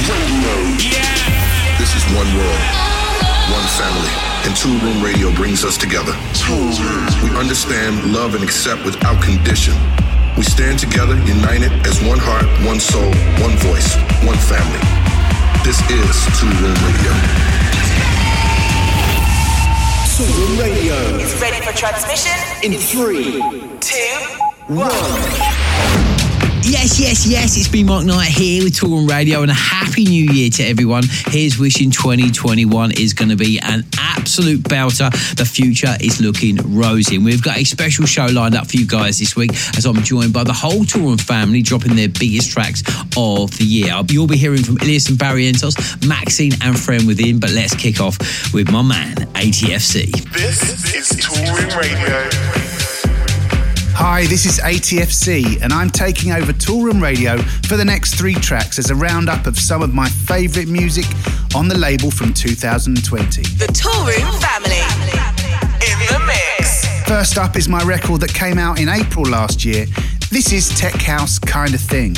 This is one world, one family, and Tool Room Radio brings us together. We understand, love, and accept without condition. We stand together, united as one heart, one soul, one voice, one family. This is Tool Room Radio. Tool Room Radio is ready for transmission in 3, 2, 1. Yes, it's me, Mark Knight, here with Tool Room Radio, and a happy new year to everyone. Here's wishing 2021 is going to be an absolute belter. The future is looking rosy, and we've got a special show lined up for you guys this week, as I'm joined by the whole Tool Room family dropping their biggest tracks of the year. You'll be hearing from Ilias and Barrientos, Maxine and Friend Within, but let's kick off with my man, ATFC. This is Tool Room Radio. Hi, this is ATFC, and I'm taking over Tool Room Radio for the next 3 tracks as a roundup of some of my favourite music on the label from 2020. The Tool Room family in the mix. First up is my record that came out in April last year. This is Tech House Kind of Thing.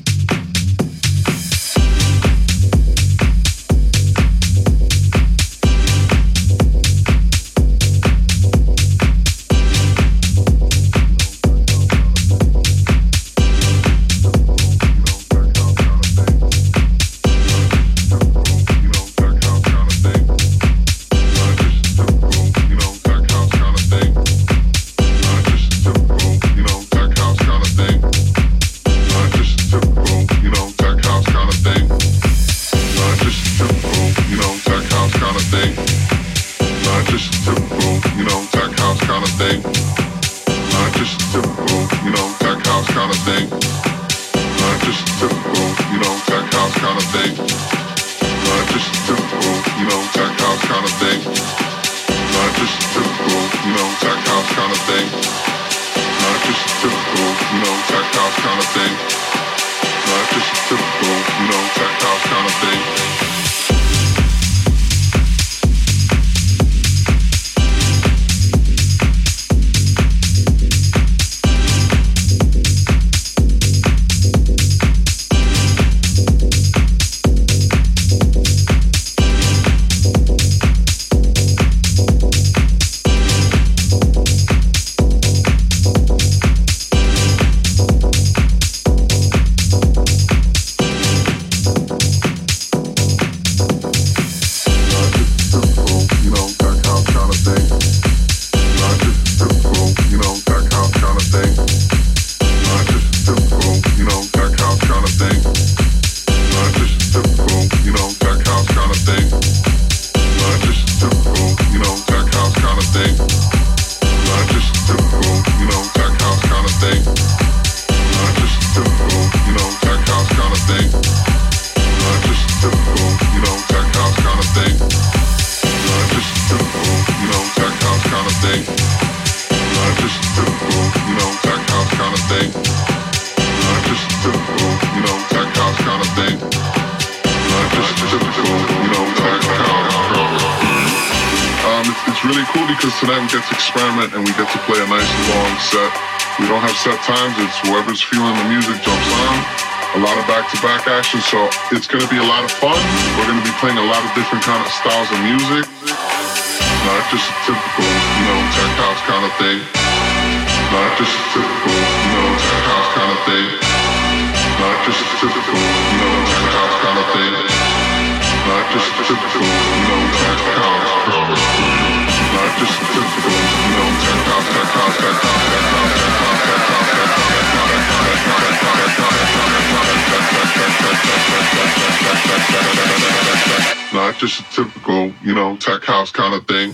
Whoever's feeling the music jumps on. A lot of back-to-back action, so it's going to be a lot of fun. We're going to be playing a lot of different kind of styles of music. Not just a typical, tech house kind of thing. Not just a typical, tech house kind of thing. Not just a typical, tech house kind of thing. Not just a typical, tech house. Not just a typical, tech house, tech house, tech house, tech house, tech house, tech house, tech house. Not just a typical, tech house kind of thing.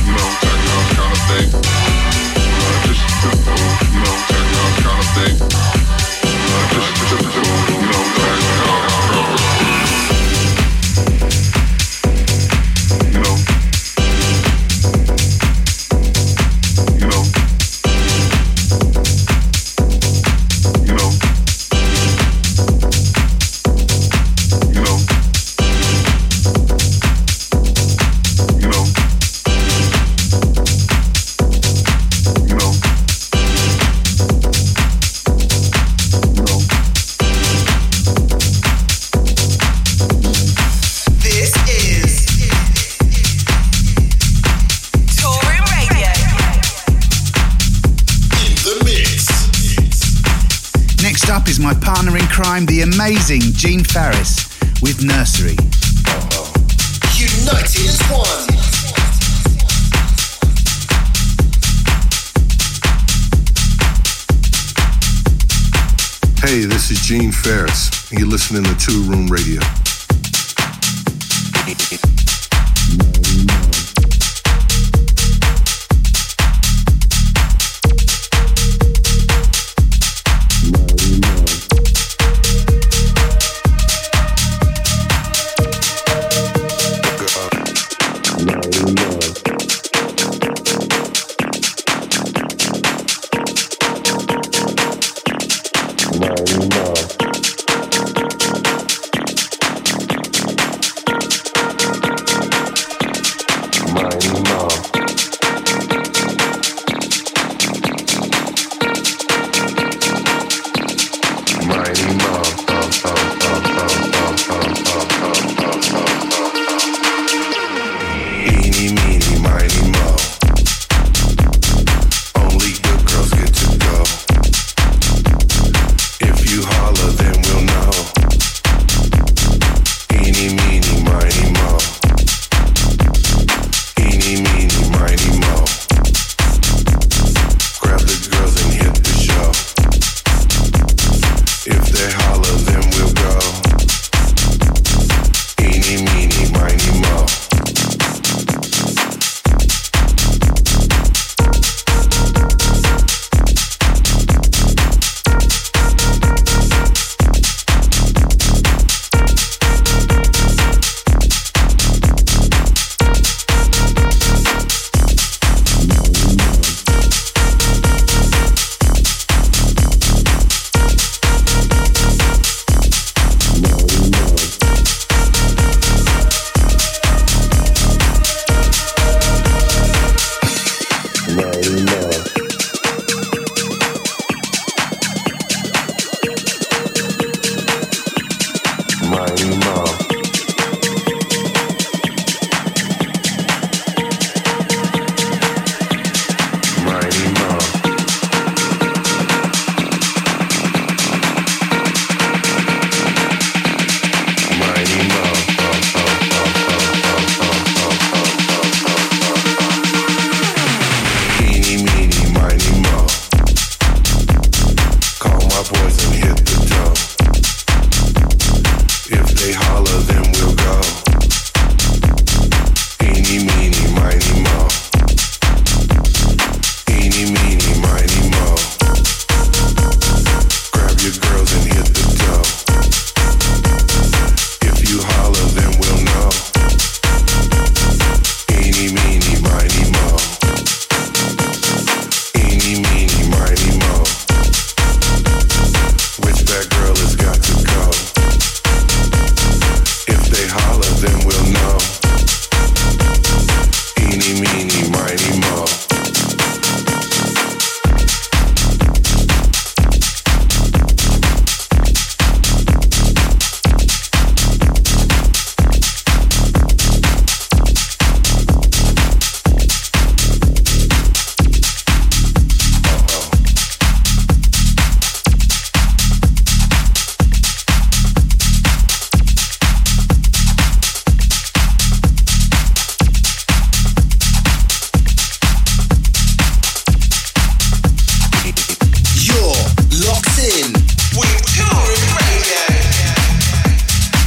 The amazing Gene Farris with Nursery. United as one. Hey, this is Gene Farris, and you're listening to Two Room Radio.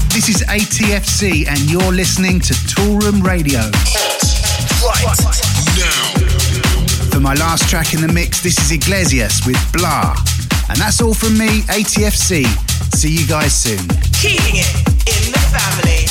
ATFC and you're listening to Toolroom Radio. Hot, right, For my last track in the mix, this is Iglesias with Blah. And that's all from me, ATFC. See you guys soon. Keeping it in the family.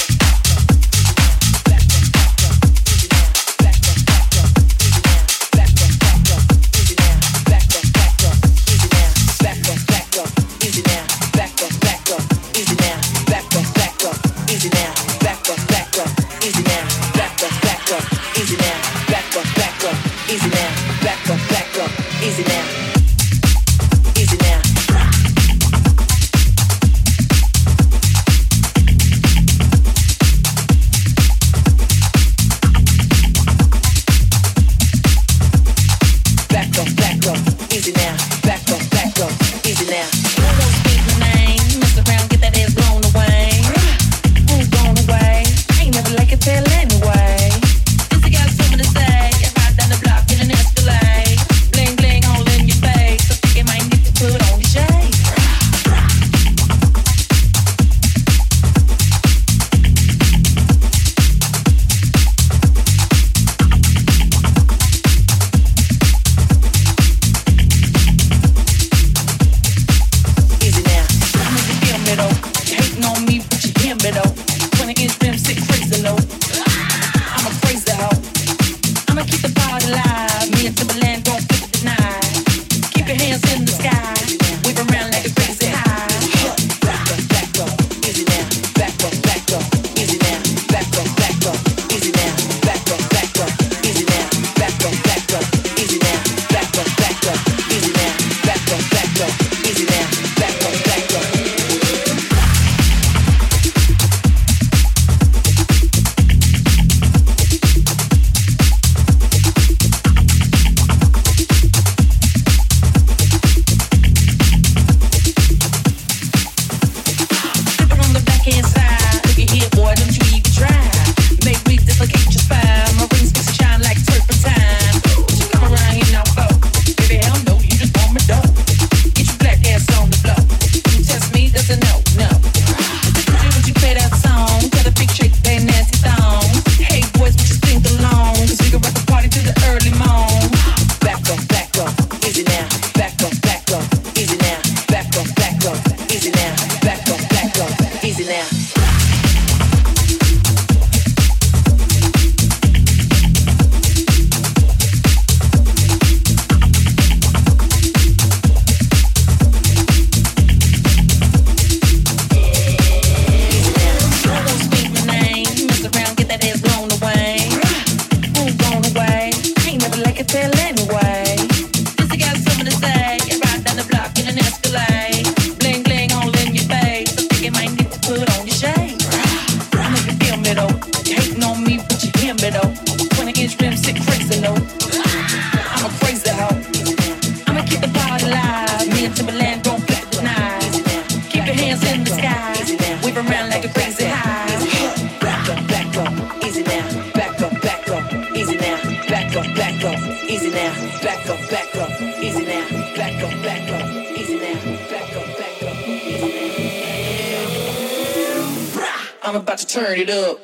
I'm about to turn it up.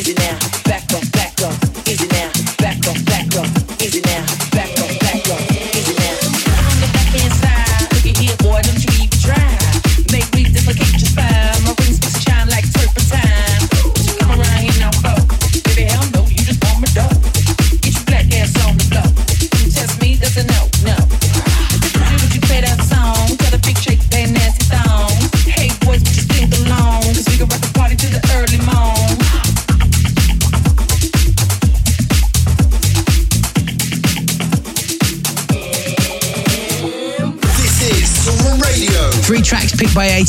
Easy now, back up, easy now, back up,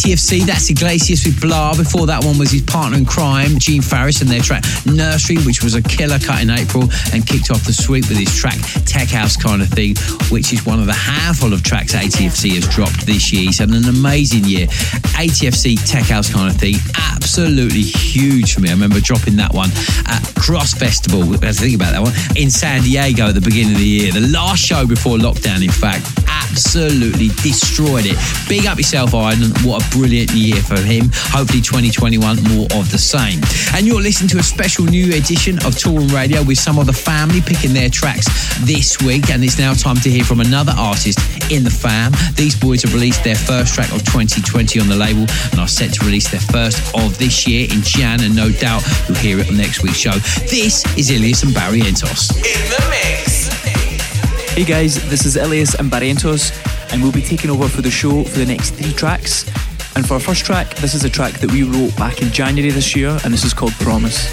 ATFC, that's Iglesias with Blah. Before that one was his partner in crime, Gene Farris, and their track Nursery, which was a killer cut in April and kicked off the sweep with his track Tech House Kind of Thing, which is one of the handful of tracks ATFC has dropped this year. He's had an amazing year. ATFC Tech House Kind of Thing, absolutely huge for me. I remember dropping that one at Cross Festival, I think about that one, in San Diego at the beginning of the year. The last show before lockdown, in fact. Absolutely destroyed it. Big up yourself, Iron. What a brilliant year for him. Hopefully 2021, more of the same. And you're listening to a special new edition of Toolroom Radio with some of the family picking their tracks this week. And it's now time to hear from another artist in the fam. These boys have released their first track of 2020 on the label and are set to release their first of this year in Jan, and no doubt you'll hear it on next week's show. This is Ilias and Barrientos. In the mix. Hey guys, this is Ilias and Barrientos, and we'll be taking over for the show for the next 3 tracks. And for our first track, this is a track that we wrote back in January this year, and this is called Promise.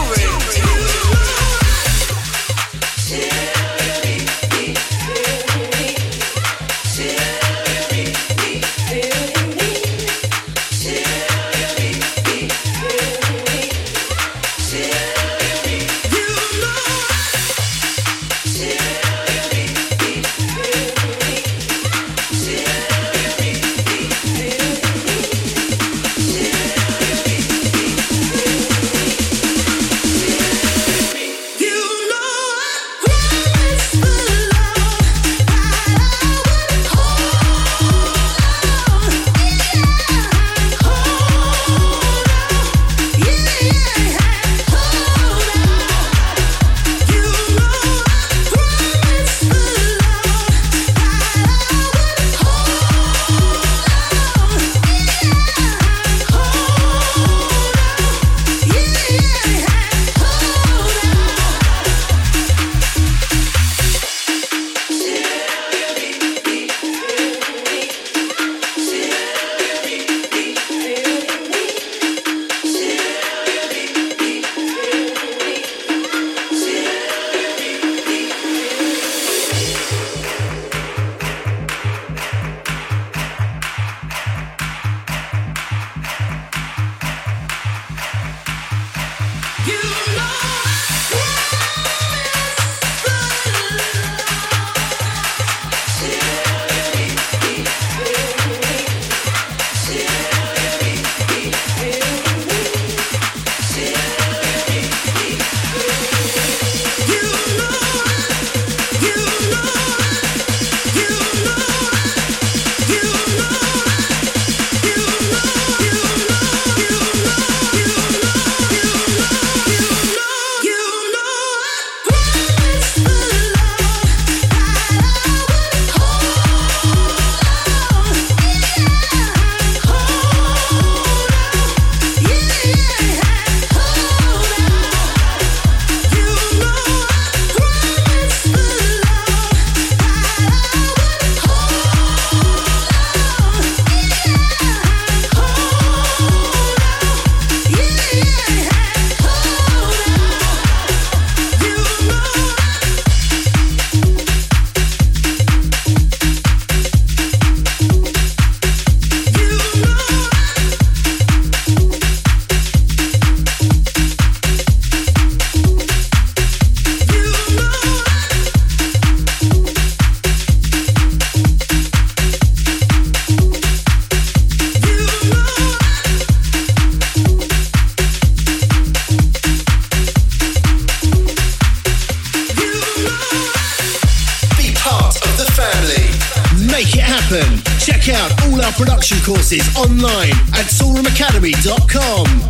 Check out all our production courses online at toolroomacademy.com.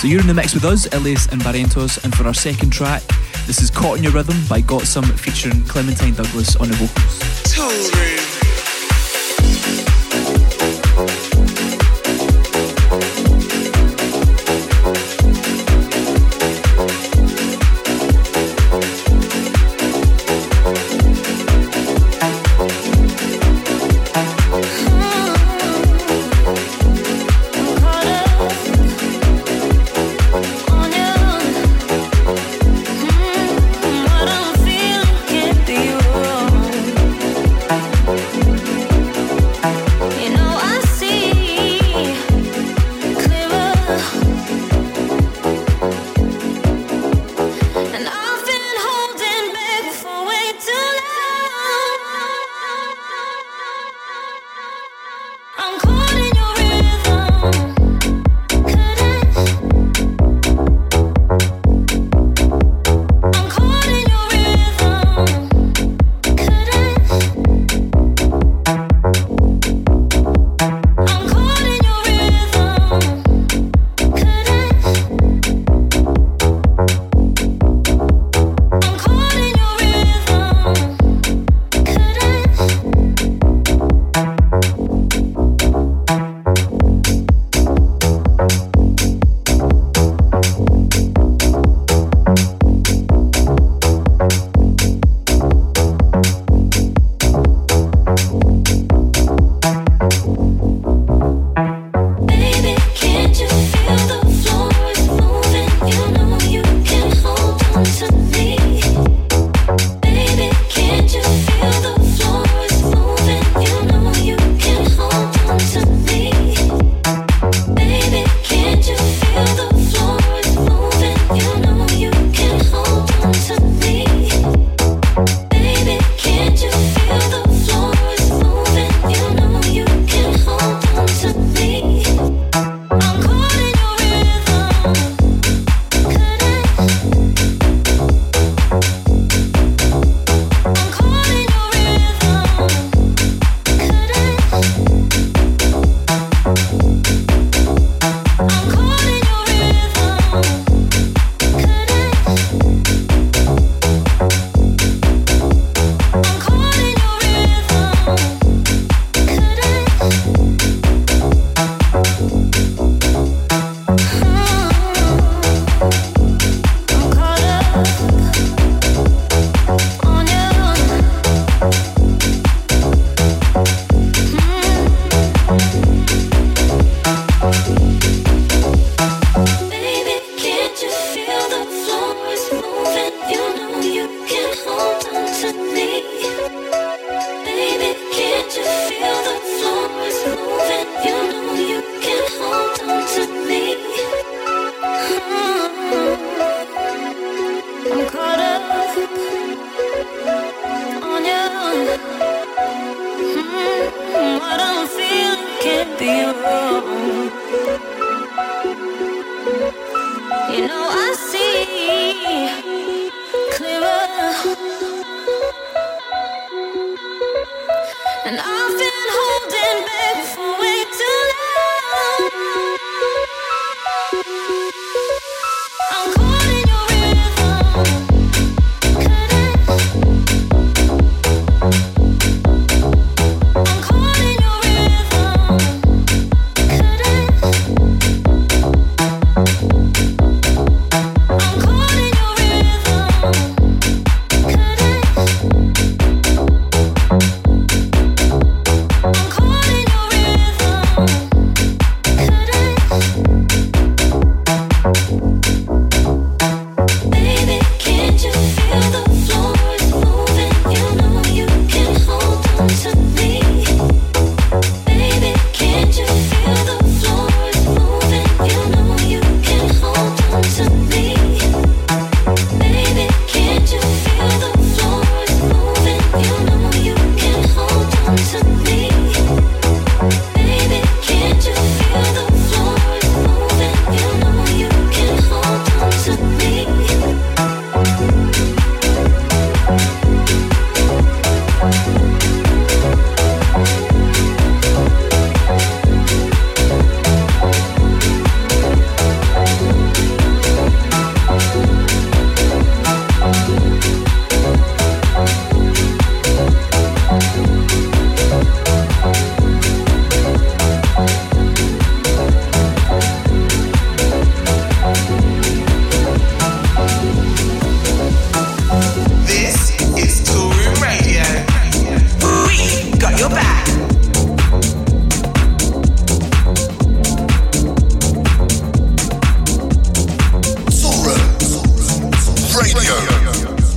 So you're in the mix with us, Elias and Barrientos, and for our second track, this is Caught in Your Rhythm by Got Some featuring Clementine Douglas on the vocals. Toolroom.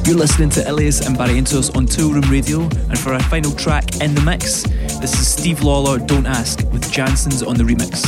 You're listening to Elias and Barrientos on Toolroom Radio, and for our final track in the mix, this is Steve Lawler, Don't Ask, with Jansen's on the remix.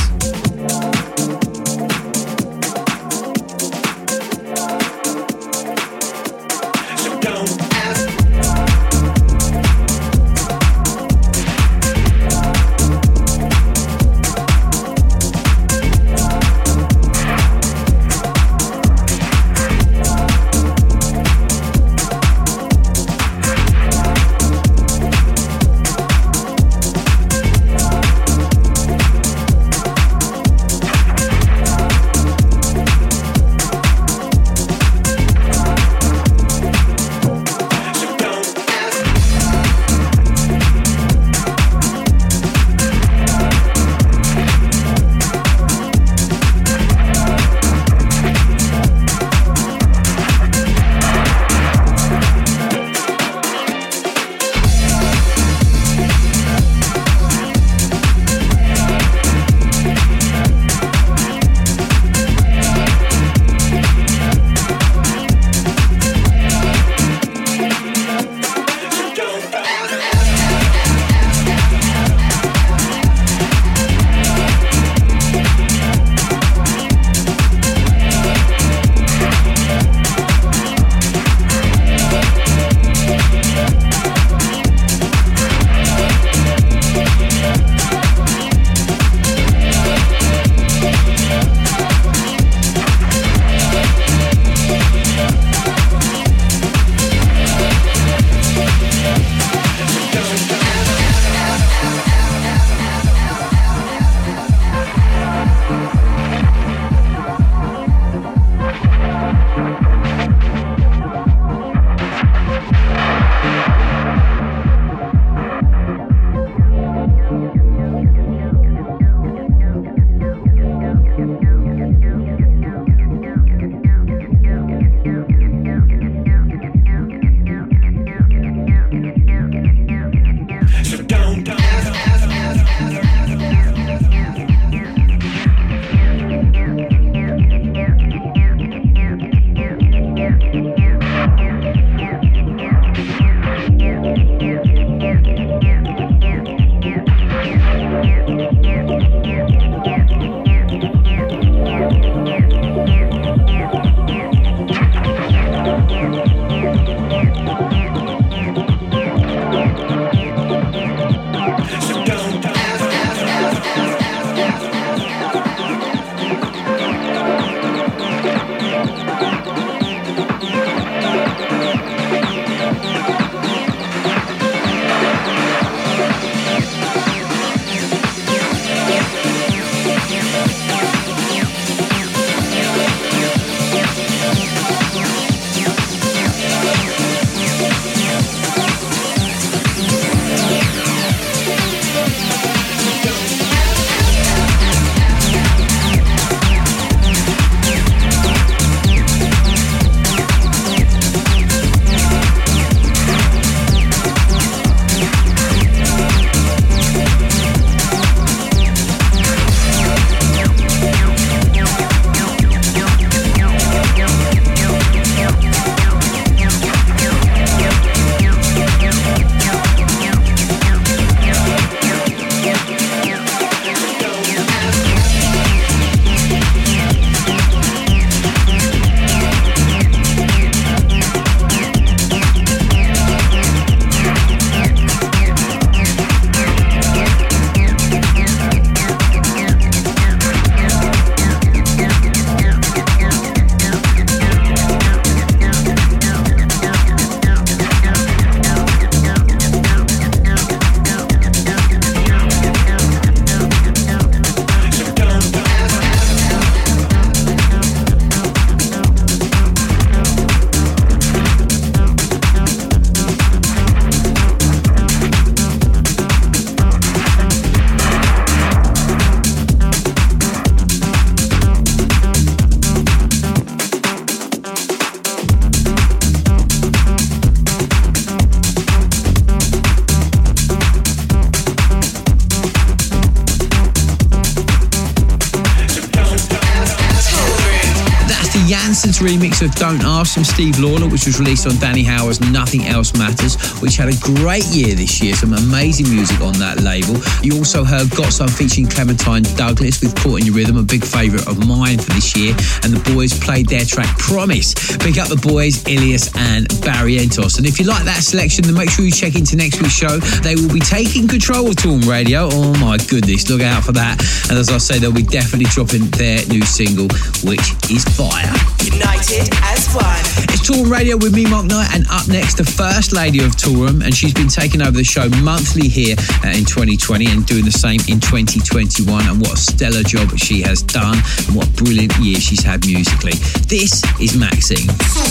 Hanson's remix of Don't Ask from Steve Lawler, which was released on Danny Howard's Nothing Else Matters, which had a great year this year. Some amazing music on that label. You also heard Got Some featuring Clementine Douglas with Caught in Your Rhythm, a big favourite of mine for this year. And the boys played their track Promise. Pick up the boys, Ilias and Barrientos. And if you like that selection, then make sure you check into next week's show. They will be taking control of Toolroom Radio. Oh my goodness, look out for that. And as I say, they'll be definitely dropping their new single, which is fire. United as one. It's Toolroom Radio with me, Mark Knight, and up next, the first lady of Toolroom, and she's been taking over the show monthly here in 2020 and doing the same in 2021. And what a stellar job she has done, and what a brilliant year she's had musically. This is Maxine.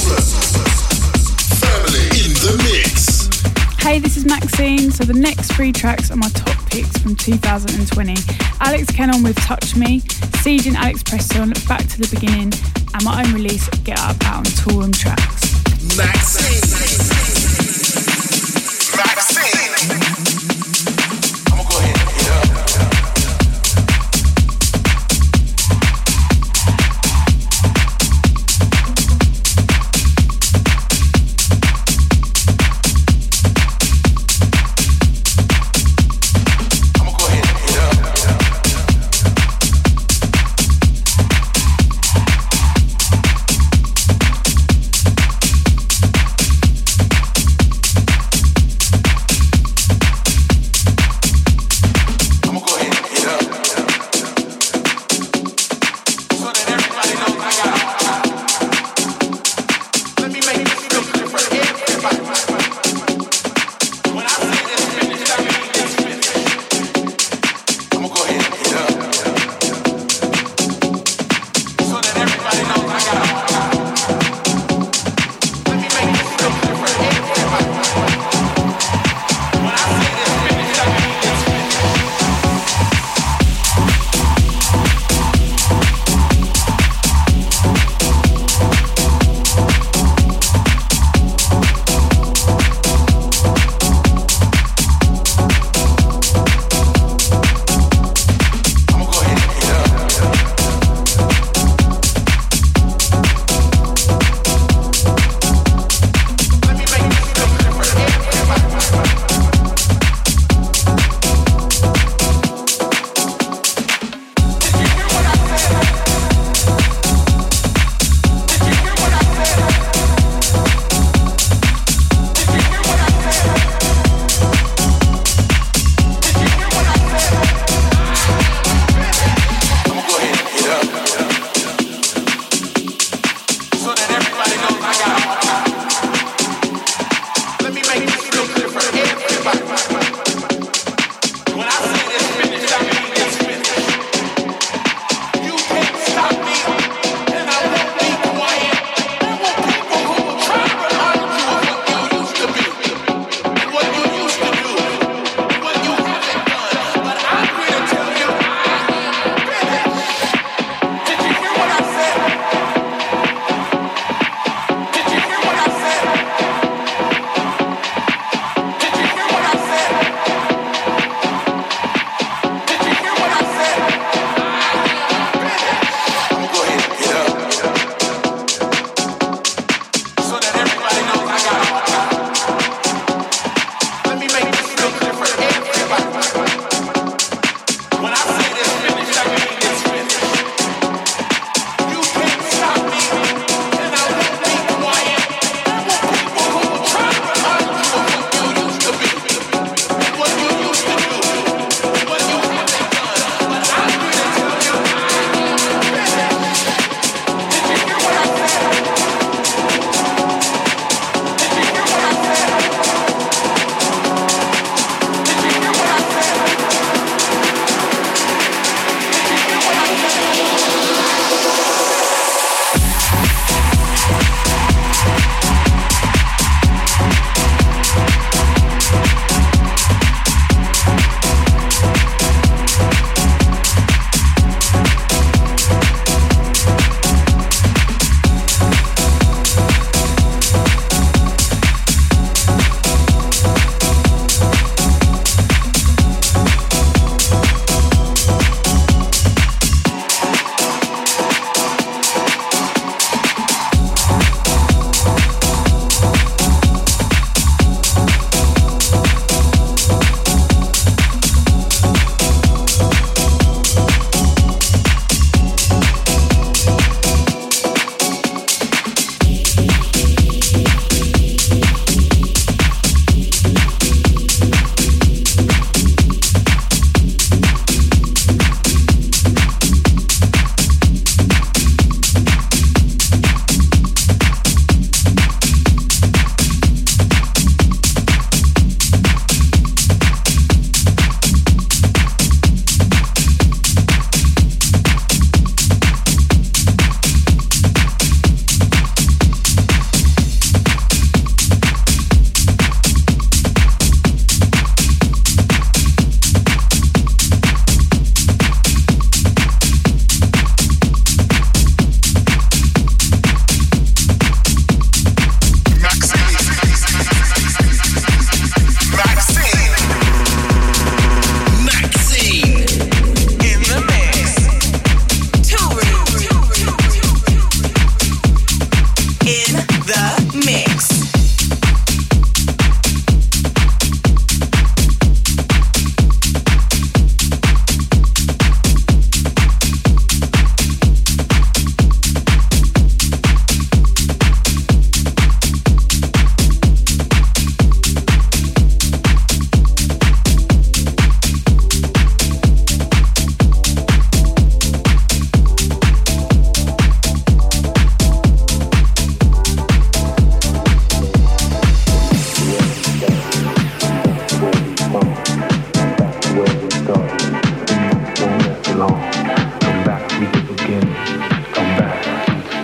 Family in the mix. Hey, this is Maxine. So the next 3 tracks are my top picks from 2020. Alex Cannon with Touch Me, Siege and Alex Preston, Back to the Beginning, and my own release, Get Up, out on Toolroom Tracks. Maxine. I'm gonna go ahead and hit up.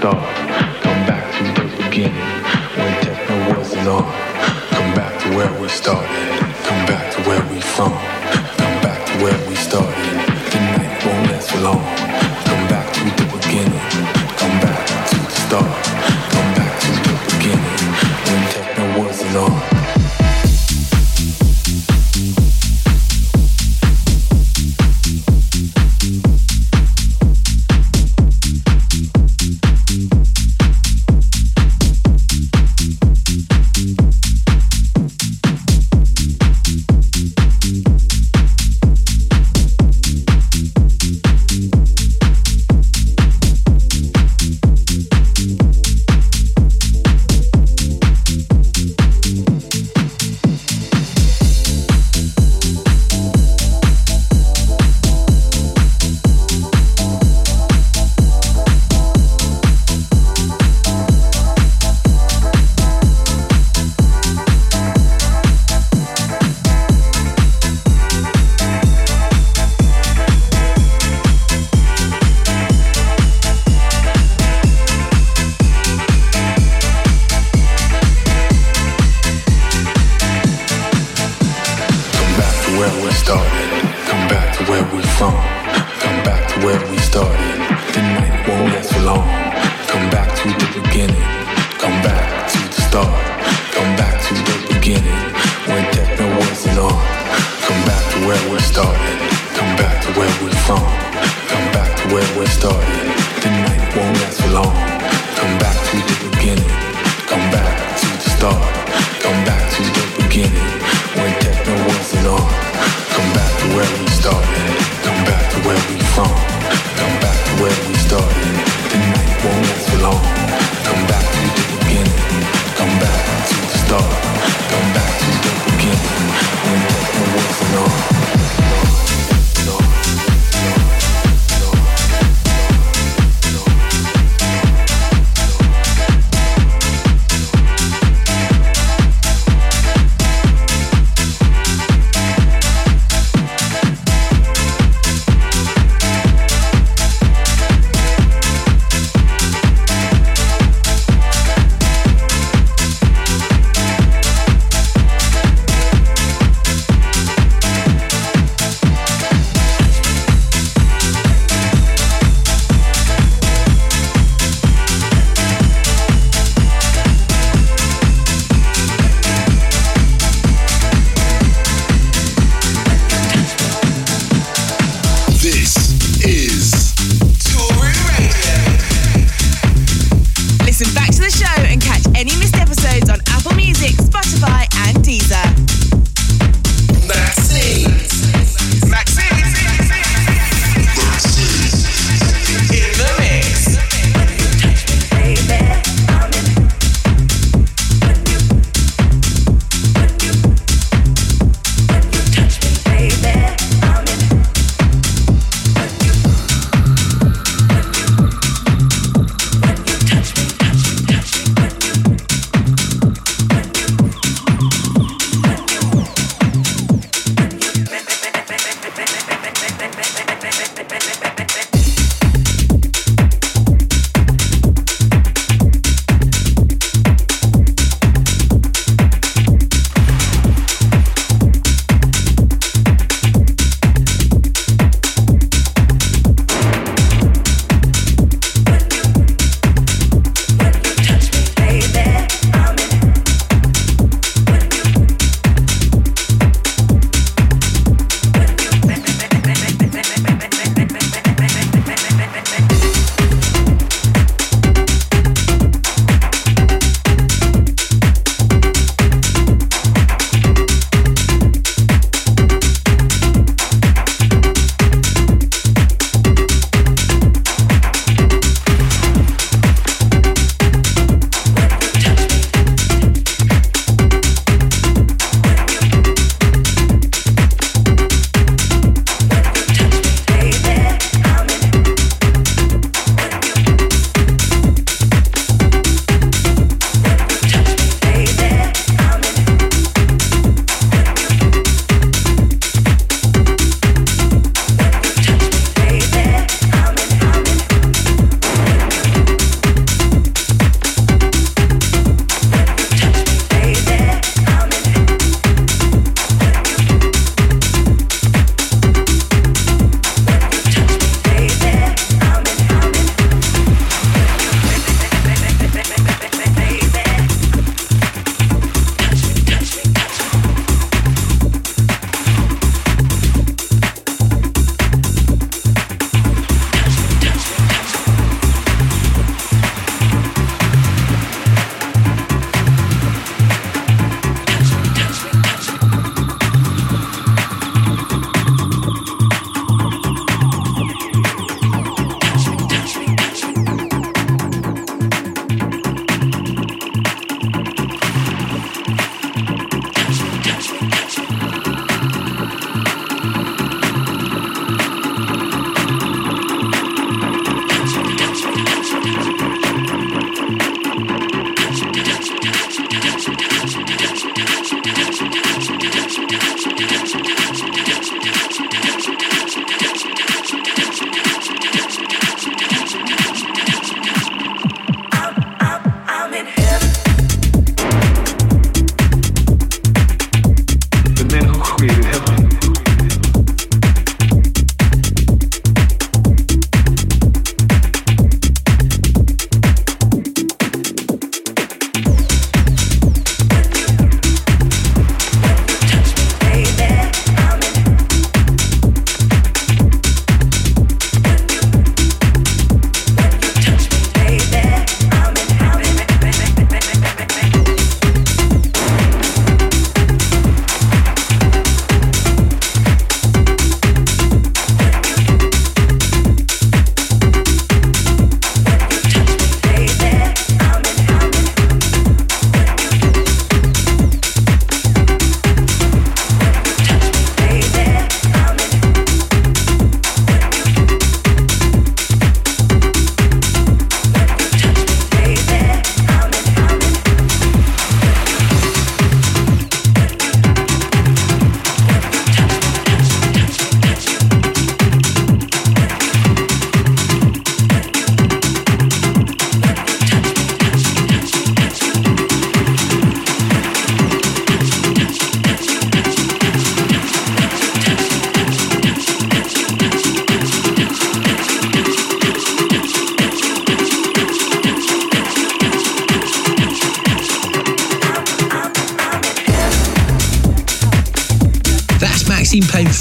start. Come back to the beginning when techno wasn't on. Come back to where we started. Come back to where we from. Come back to where we started. The night won't last for long. Come back to the beginning. Come back to the start. Come back to the beginning when techno wasn't on.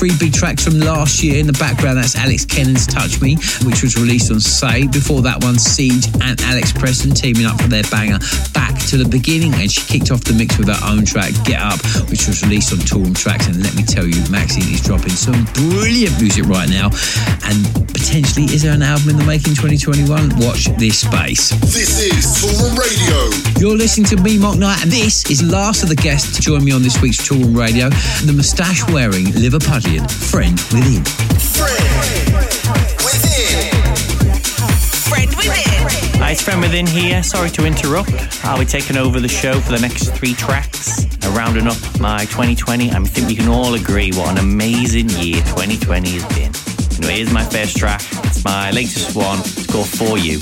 three big tracks from last year. In the background, that's Alex Kennon's Touch Me, which was released on Say. Before that one, Siege and Alex Preston teaming up for their banger Back to the Beginning, and she kicked off the mix with her own track Get Up, which was released on Toolroom Tracks. And let me tell you, Maxine is dropping some brilliant music right now, and potentially is there an album in the making 2021? Watch this space. This is Toolroom Radio. You're listening to me, Mark Knight, and this is last of the guests to join me on this week's Toolroom Radio, the moustache-wearing, Liverpudlian Friend Within. Hi, it's Friend Within here. Sorry to interrupt. I'll be taking over the show for the next 3 tracks. Rounding up my 2020, I think we can all agree what an amazing year 2020 has been. You know, here's my first track. It's my latest one. It's called For You.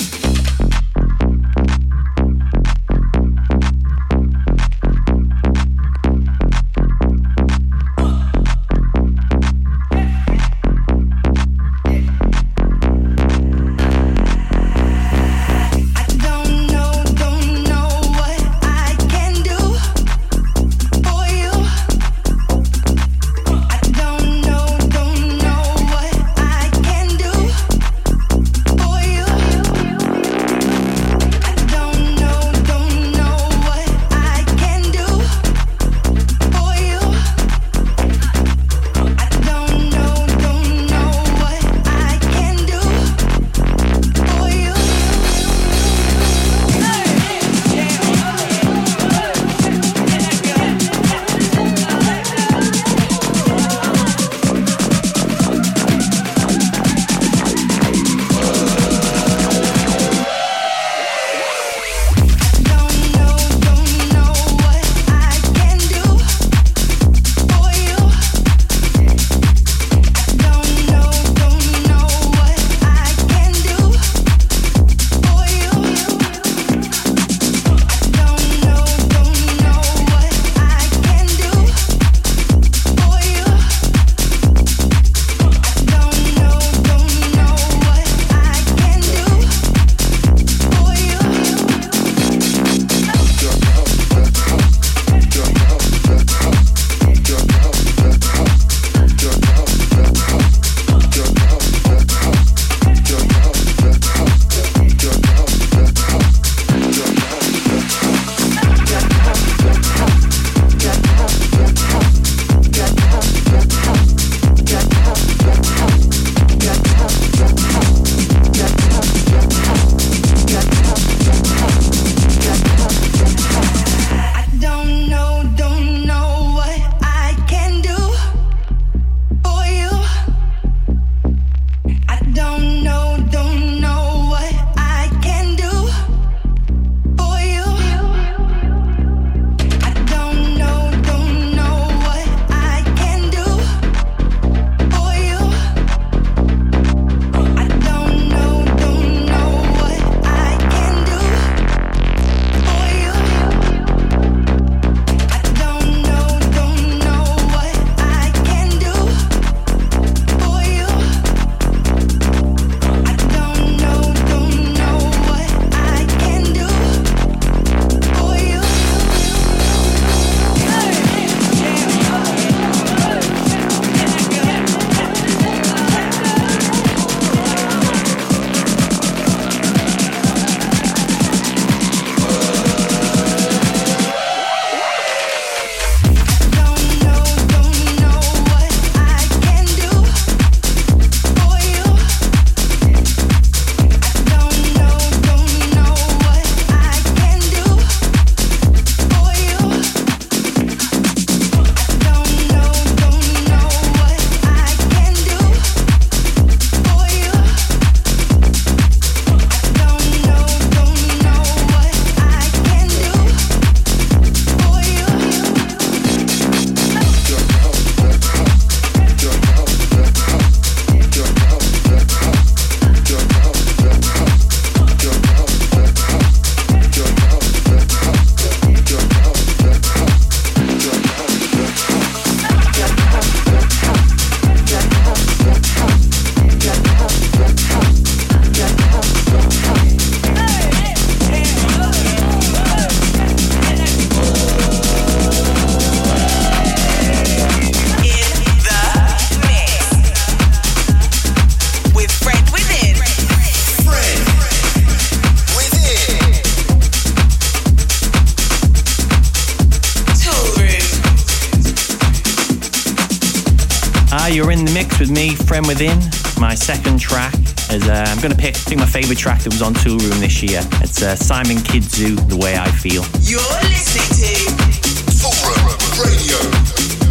For you. you're in the mix with me, Friend Within. My second track is I'm going to pick my favourite track that was on Tool Room this year. It's Simon Kidzu, The Way I Feel. You're listening to Tool Room Radio.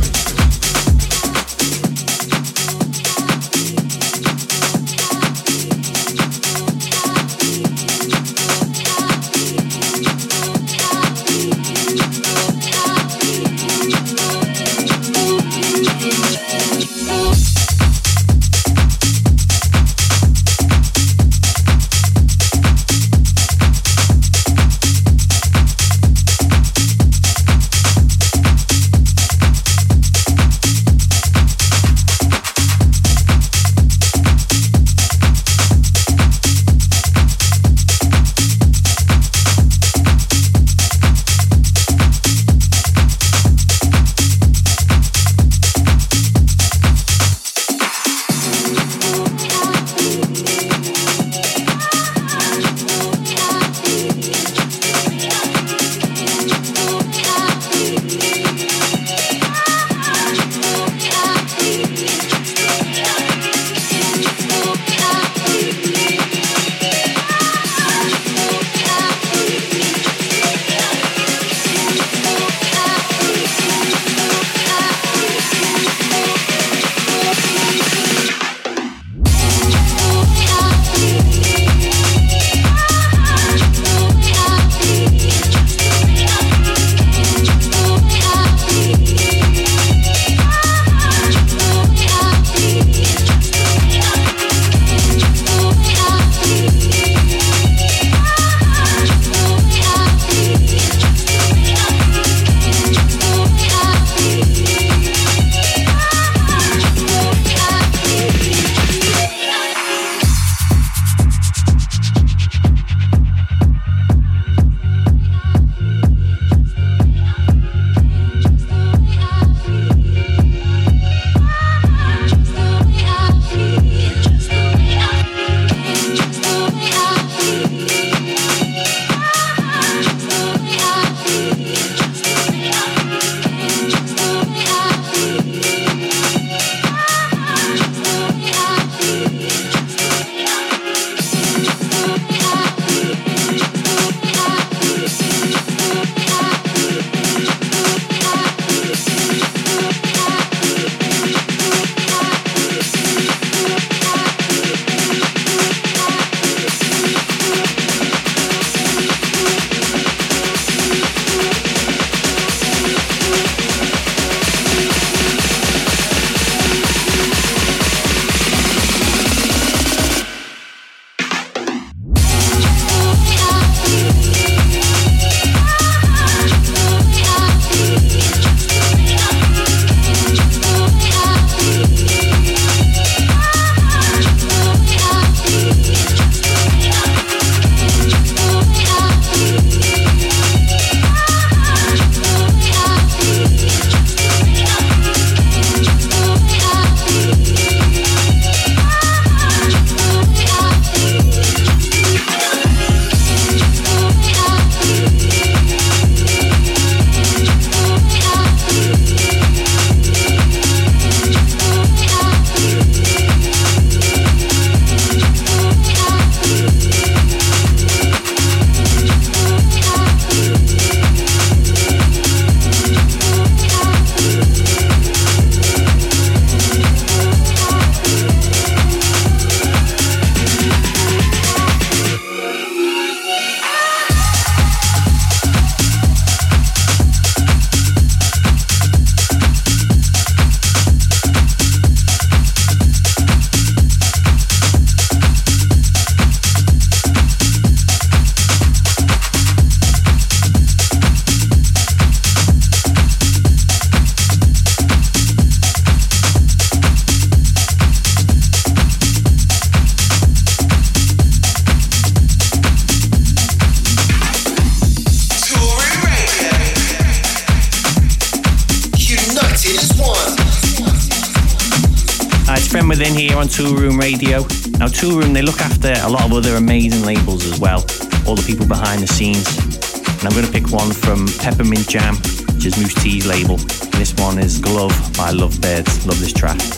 Friend Within here on Tool Room Radio. Now, Tool Room, they look after a lot of other amazing labels as well, all the people behind the scenes. And I'm going to pick one from Peppermint Jam, which is Moose T's label. And this one is Glove by Lovebirds. Love this track.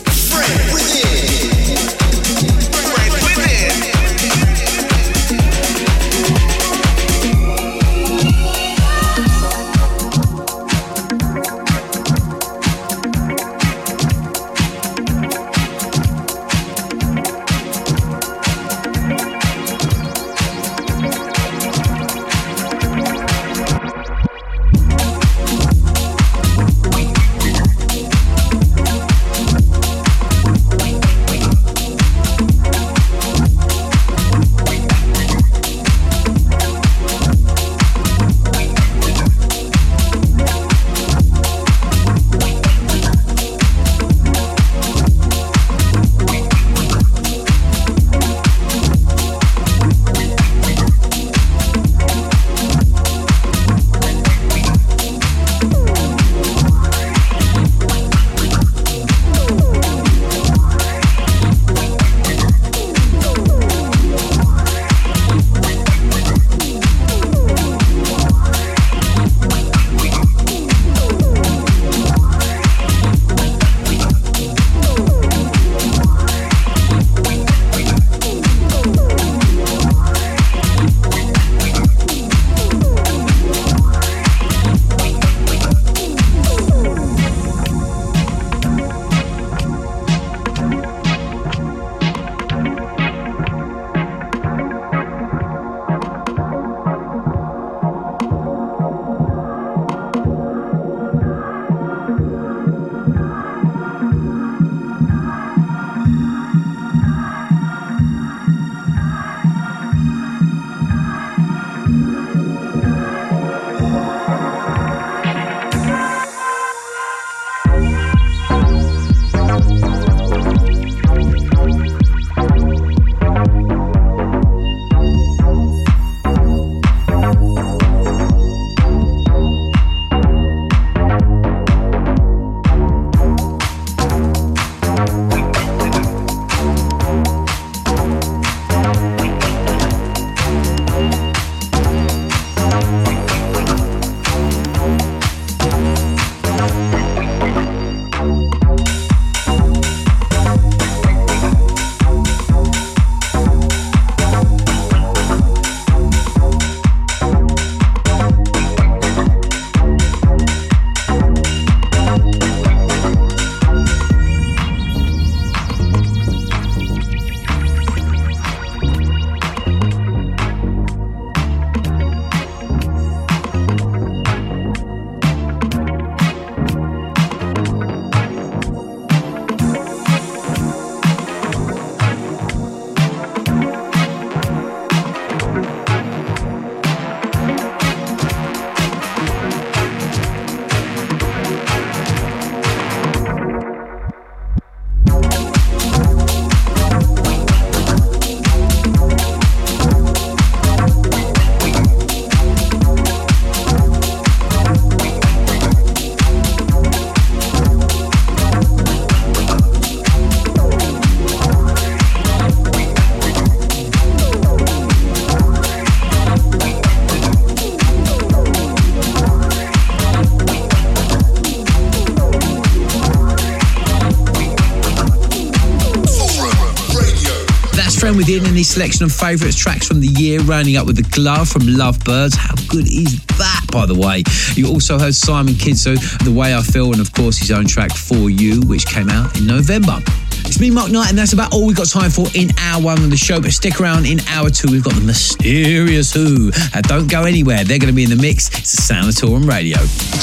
Friend Within and his selection of favourites tracks from the year, rounding up with The Glove from Lovebirds. How good is that, by the way? You also heard Simon Kidso, The Way I Feel, and of course his own track For You, which came out in November. It's me, Mark Knight, and that's about all we've got time for in hour one of the show. But stick around in hour two. We've got the mysterious Who. Don't go anywhere. They're going to be in the mix. It's the sound of Toolroom Radio.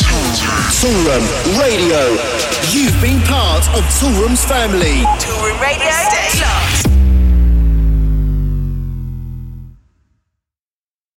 Toolroom Radio. You've been part of Toolroom's family. Toolroom Radio. Stay locked.